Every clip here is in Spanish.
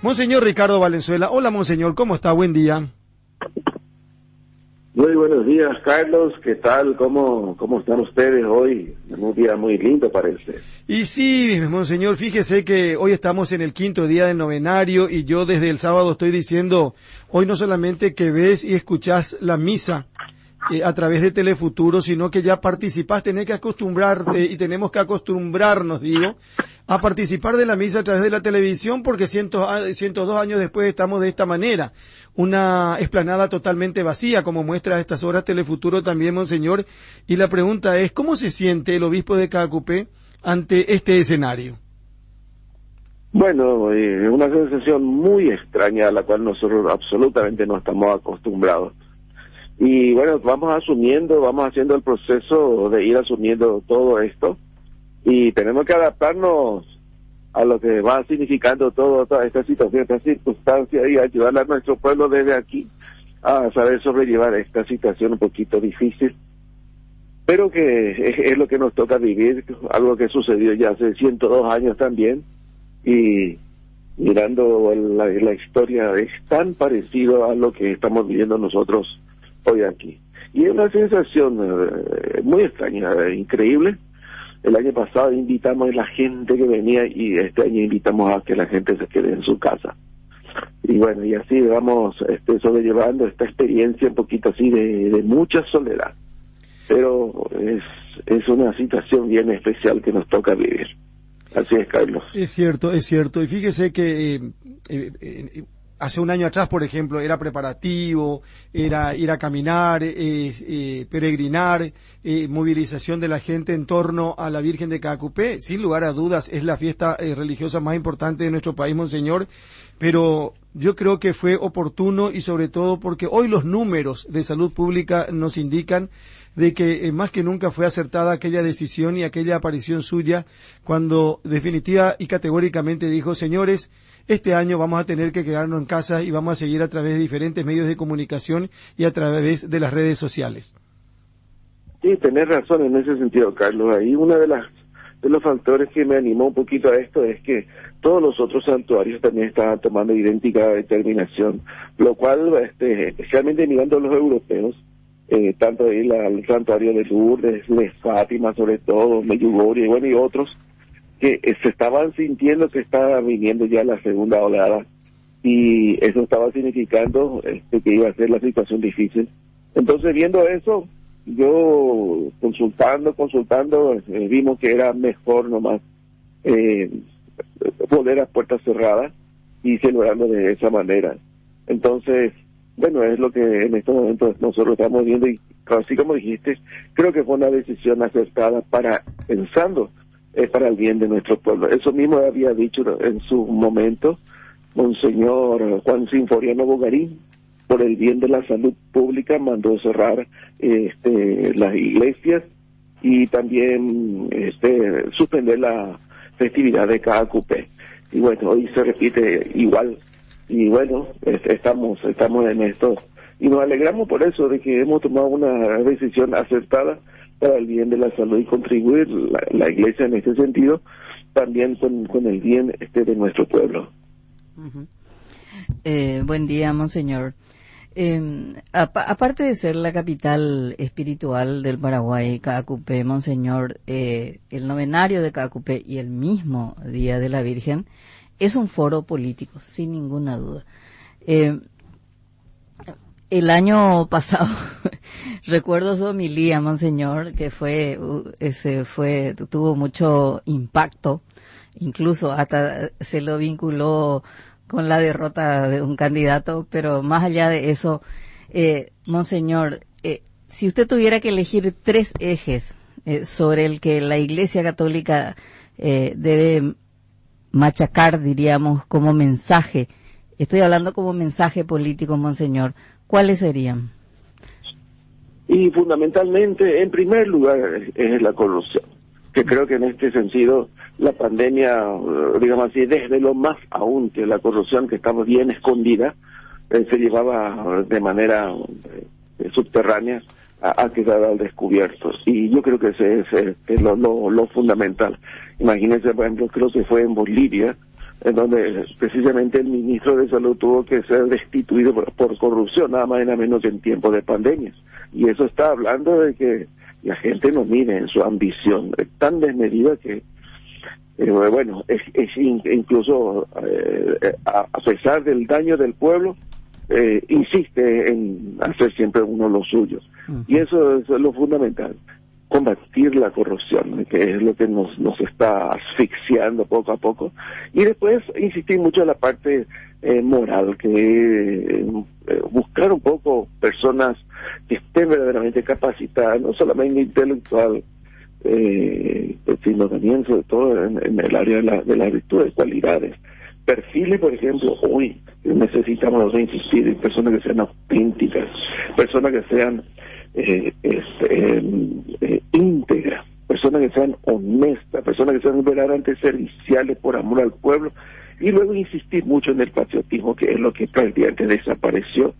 Monseñor Ricardo Valenzuela. Hola, Monseñor, ¿cómo está? Buen día. Muy buenos días, Carlos. ¿Qué tal? ¿Cómo están ustedes hoy? Un día muy lindo parece. Y sí, Monseñor, fíjese que hoy estamos en el 5.º día del novenario y yo desde el sábado estoy diciendo, hoy no solamente que ves y escuchás la misa a través de Telefuturo, sino que ya participás, tenés que acostumbrarte y tenemos que acostumbrarnos, digo, a participar de la misa a través de la televisión porque 102 años después estamos de esta manera. Una explanada totalmente vacía, como muestra a estas horas Telefuturo también, Monseñor. Y la pregunta es, ¿cómo se siente el obispo de Caacupé ante este escenario? Bueno, una sensación muy extraña a la cual nosotros absolutamente no estamos acostumbrados. Y bueno, vamos haciendo el proceso de ir asumiendo todo esto y tenemos que adaptarnos a lo que va significando toda esta situación, esta circunstancia y ayudar a nuestro pueblo desde aquí a saber sobrellevar esta situación un poquito difícil, pero que es lo que nos toca vivir, algo que sucedió ya hace 102 años también y mirando la historia es tan parecido a lo que estamos viviendo nosotros hoy aquí. Y es una sensación muy extraña, increíble. El año pasado invitamos a la gente que venía y este año invitamos a que la gente se quede en su casa. Y bueno, y así vamos sobrellevando esta experiencia un poquito así de mucha soledad. Pero es una situación bien especial que nos toca vivir. Así es, Carlos. Es cierto. Y fíjese que hace un año atrás, por ejemplo, era preparativo, era ir a caminar, peregrinar, movilización de la gente en torno a la Virgen de Caacupé. Sin lugar a dudas, es la fiesta religiosa más importante de nuestro país, Monseñor, pero yo creo que fue oportuno y sobre todo porque hoy los números de salud pública nos indican de que más que nunca fue acertada aquella decisión y aquella aparición suya cuando definitiva y categóricamente dijo, señores, este año vamos a tener que quedarnos en casa y vamos a seguir a través de diferentes medios de comunicación y a través de las redes sociales. Sí, tenés razón en ese sentido, Carlos. Ahí uno de los factores que me animó un poquito a esto es que todos los otros santuarios también estaban tomando idéntica determinación, lo cual, especialmente mirando a los europeos, tanto ahí el santuario de Lourdes, de Fátima sobre todo, Medjugorje, y otros, que se estaban sintiendo que estaba viniendo ya la segunda oleada y eso estaba significando que iba a ser la situación difícil. Entonces, viendo eso, yo consultando, vimos que era mejor nomás volver a puertas cerradas y celebrando de esa manera. Entonces, bueno, es lo que en estos momentos nosotros estamos viendo y así como dijiste, creo que fue una decisión acertada pensando para el bien de nuestro pueblo. Eso mismo había dicho en su momento Monseñor Juan Sinforiano Bogarín, por el bien de la salud pública mandó cerrar las iglesias y también suspender la festividad de Caacupé. Y bueno, hoy se repite igual. Y bueno, estamos en esto y nos alegramos por eso, de que hemos tomado una decisión acertada para el bien de la salud y contribuir la iglesia en este sentido también con el bien de nuestro pueblo. Uh-huh. Buen día, Monseñor. Aparte de ser la capital espiritual del Paraguay, Caacupé, Monseñor, el novenario de Caacupé y el mismo Día de la Virgen es un foro político, sin ninguna duda. El año pasado, recuerdo su homilía, Monseñor, que tuvo mucho impacto, incluso hasta se lo vinculó con la derrota de un candidato, pero más allá de eso, Monseñor, si usted tuviera que elegir 3 ejes sobre el que la Iglesia Católica debe machacar, diríamos, como mensaje, estoy hablando como mensaje político, Monseñor, ¿cuáles serían? Y fundamentalmente, en primer lugar, es la corrupción, que creo que en este sentido la pandemia, digamos así, desde lo más aún que la corrupción que estaba bien escondida, se llevaba de manera subterránea a quedar al descubierto. Y yo creo que ese es lo fundamental. Imagínense, por ejemplo, creo que fue en Bolivia, en donde precisamente el ministro de Salud tuvo que ser destituido por corrupción, nada más y nada menos que en tiempos de pandemia. Y eso está hablando de que la gente no mide en su ambición, es tan desmedida que, bueno, incluso a pesar del daño del pueblo, insiste en hacer siempre uno lo suyo. Y eso es lo fundamental, combatir la corrupción, que es lo que nos está asfixiando poco a poco. Y después insistir mucho en la parte moral, que buscar un poco personas que estén verdaderamente capacitadas, no solamente intelectual, sino también sobre todo en el área de las virtudes, cualidades. Perfiles, por ejemplo, hoy necesitamos insistir en personas que sean auténticas, personas que sean íntegras, personas que sean honestas, personas que sean verdaderamente serviciales por amor al pueblo, y luego insistir mucho en el patriotismo, que es lo que prácticamente desapareció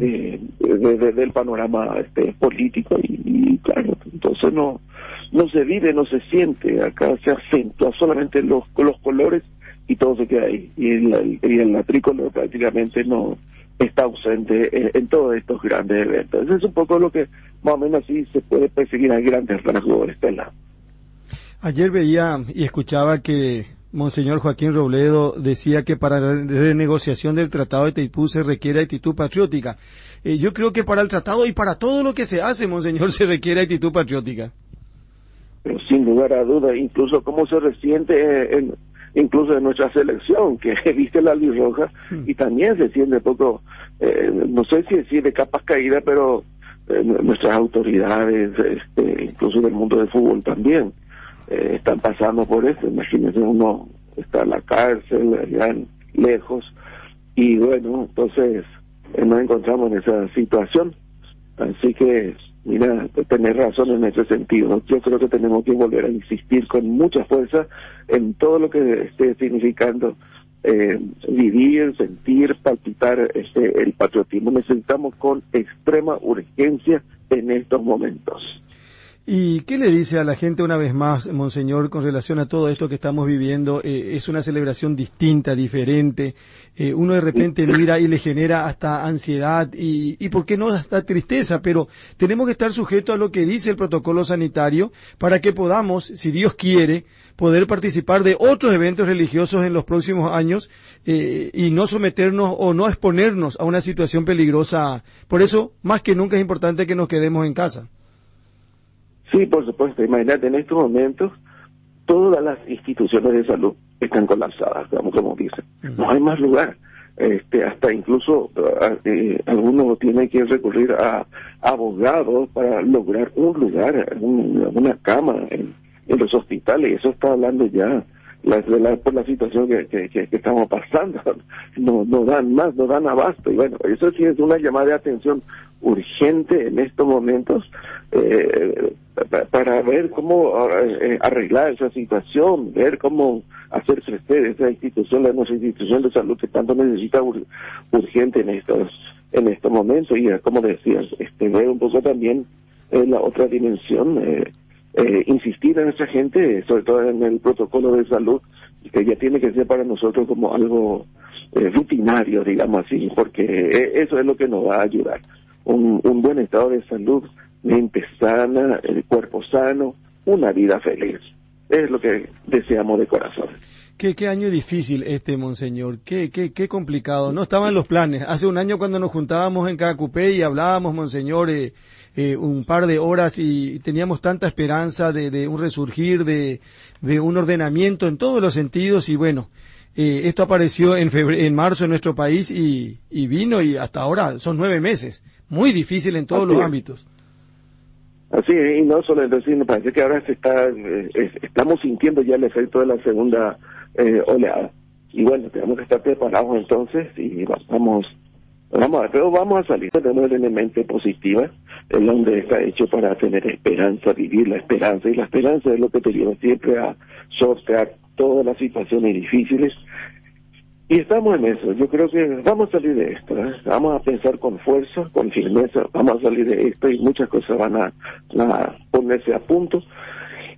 del panorama político, y claro, entonces no se vive, no se siente, acá se acentúa solamente los colores y todo se queda ahí, y el tricolor prácticamente no está ausente en todos estos grandes eventos. Eso es un poco lo que más o menos así se puede perseguir a grandes rasgos, Estela. Ayer veía y escuchaba que Monseñor Joaquín Robledo decía que para la renegociación del Tratado de Itaipú se requiere actitud patriótica. Yo creo que para el tratado y para todo lo que se hace, Monseñor, se requiere actitud patriótica. Pero sin lugar a dudas, incluso cómo se resiente incluso de nuestra selección, que viste la albirroja, y también se siente poco, no sé si decir de capas caídas, pero nuestras autoridades, incluso del mundo del fútbol también, están pasando por esto. Imagínense, uno está en la cárcel, allá lejos, y bueno, entonces nos encontramos en esa situación. Así que, mira, tenés razón en ese sentido, ¿no? Yo creo que tenemos que volver a insistir con mucha fuerza en todo lo que esté significando vivir, sentir, palpitar el patriotismo. Necesitamos con extrema urgencia en estos momentos. ¿Y qué le dice a la gente una vez más, Monseñor, con relación a todo esto que estamos viviendo? Es una celebración distinta, diferente. Uno de repente mira y le genera hasta ansiedad y ¿por qué no hasta tristeza? Pero tenemos que estar sujetos a lo que dice el protocolo sanitario para que podamos, si Dios quiere, poder participar de otros eventos religiosos en los próximos años y no someternos o no exponernos a una situación peligrosa. Por eso, más que nunca es importante que nos quedemos en casa. Sí, por supuesto. Imagínate, en estos momentos todas las instituciones de salud están colapsadas, como dicen. No hay más lugar. Hasta incluso algunos tienen que recurrir a abogados para lograr un lugar, una cama en los hospitales. Eso está hablando ya por la situación que estamos pasando. No dan más, no dan abasto. Y bueno, eso sí es una llamada de atención urgente en estos momentos para ver cómo arreglar esa situación, ver cómo hacer crecer esa institución, nuestra institución de salud que tanto necesita urgente en estos momentos. Y como decías, ver un poco también la otra dimensión, insistir en esa gente, sobre todo en el protocolo de salud, que ya tiene que ser para nosotros como algo rutinario, digamos así, porque eso es lo que nos va a ayudar. Un buen estado de salud, mente sana, el cuerpo sano, una vida feliz. Es lo que deseamos de corazón. Qué año difícil Monseñor, qué complicado. No estaban los planes. Hace un año cuando nos juntábamos en Cacupé y hablábamos, Monseñor, un par de horas y teníamos tanta esperanza de un resurgir, de un ordenamiento en todos los sentidos y bueno, esto apareció en marzo en nuestro país y vino y hasta ahora son 9 meses. Muy difícil en todos los ámbitos. Así es, y no solo entonces, me parece que ahora estamos sintiendo ya el efecto de la segunda oleada. Y bueno, tenemos que estar preparados entonces y vamos a ver, pero vamos a salir de una mente positiva, el hombre está hecho para tener esperanza, vivir la esperanza, y la esperanza es lo que te lleva siempre a sortear todas las situaciones difíciles. Y estamos en eso. Yo creo que vamos a salir de esto, ¿eh? Vamos a pensar con fuerza, con firmeza, vamos a salir de esto y muchas cosas van a ponerse a punto.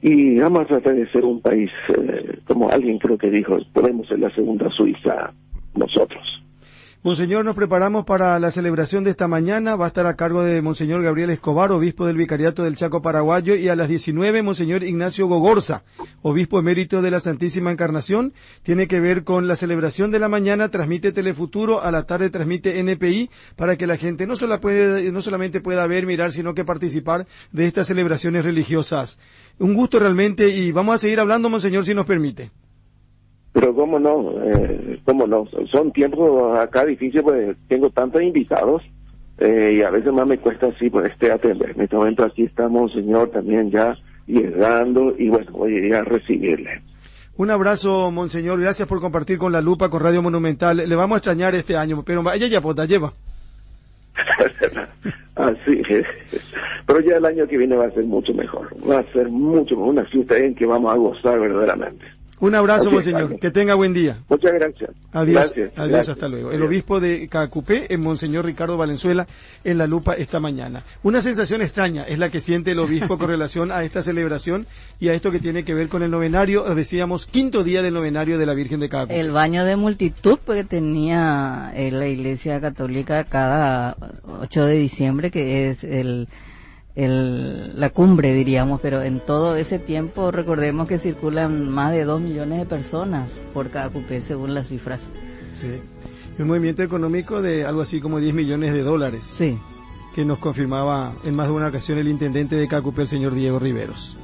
Y vamos a tratar de ser un país, como alguien creo que dijo, podemos ser la segunda Suiza nosotros. Monseñor, nos preparamos para la celebración de esta mañana. Va a estar a cargo de Monseñor Gabriel Escobar, obispo del Vicariato del Chaco Paraguayo, y a las 19, Monseñor Ignacio Gogorza, obispo emérito de la Santísima Encarnación. Tiene que ver con la celebración de la mañana, transmite Telefuturo, a la tarde transmite NPI, para que la gente no solamente pueda ver, mirar, sino que participar de estas celebraciones religiosas. Un gusto realmente, y vamos a seguir hablando, Monseñor, si nos permite. Pero cómo no, son tiempos acá difíciles, pues tengo tantos invitados, y a veces más me cuesta así, pues atender. En este momento aquí estamos, señor, también ya llegando, y bueno, voy a ir a recibirle. Un abrazo, Monseñor, gracias por compartir con La Lupa, con Radio Monumental. Le vamos a extrañar este año, pero ella ya pota, lleva. Así es. Pero ya el año que viene va a ser mucho mejor, va a ser mucho mejor, una fiesta en que vamos a gozar verdaderamente. Un abrazo, Así Monseñor. Que tenga buen día. Muchas gracias. Adiós. Gracias. Adiós, Gracias. hasta luego. Adiós. El obispo de Caacupé, el Monseñor Ricardo Valenzuela, en La Lupa esta mañana. Una sensación extraña es la que siente el obispo con relación a esta celebración y a esto que tiene que ver con el novenario, decíamos, 5º día del novenario de la Virgen de Caacupé. El baño de multitud que tenía la Iglesia Católica cada 8 de diciembre, que es la cumbre, diríamos, pero en todo ese tiempo recordemos que circulan más de 2 millones de personas por Caacupé, según las cifras. Sí. Y un movimiento económico de algo así como 10 millones de dólares. Sí. Que nos confirmaba en más de una ocasión el intendente de Caacupé, el señor Diego Riveros.